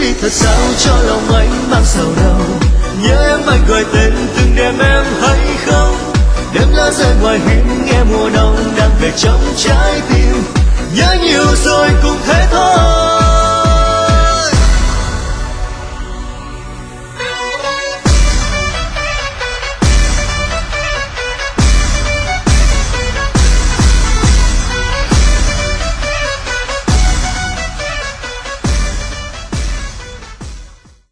đi thật sao cho lòng anh mang sầu đầu. Nhớ em anh gọi tên từng đêm em hay không. Đêm lá rơi ngoài hiên nghe mùa đông đang về trong trái tim. Nhớ nhiều rồi cũng thế thôi.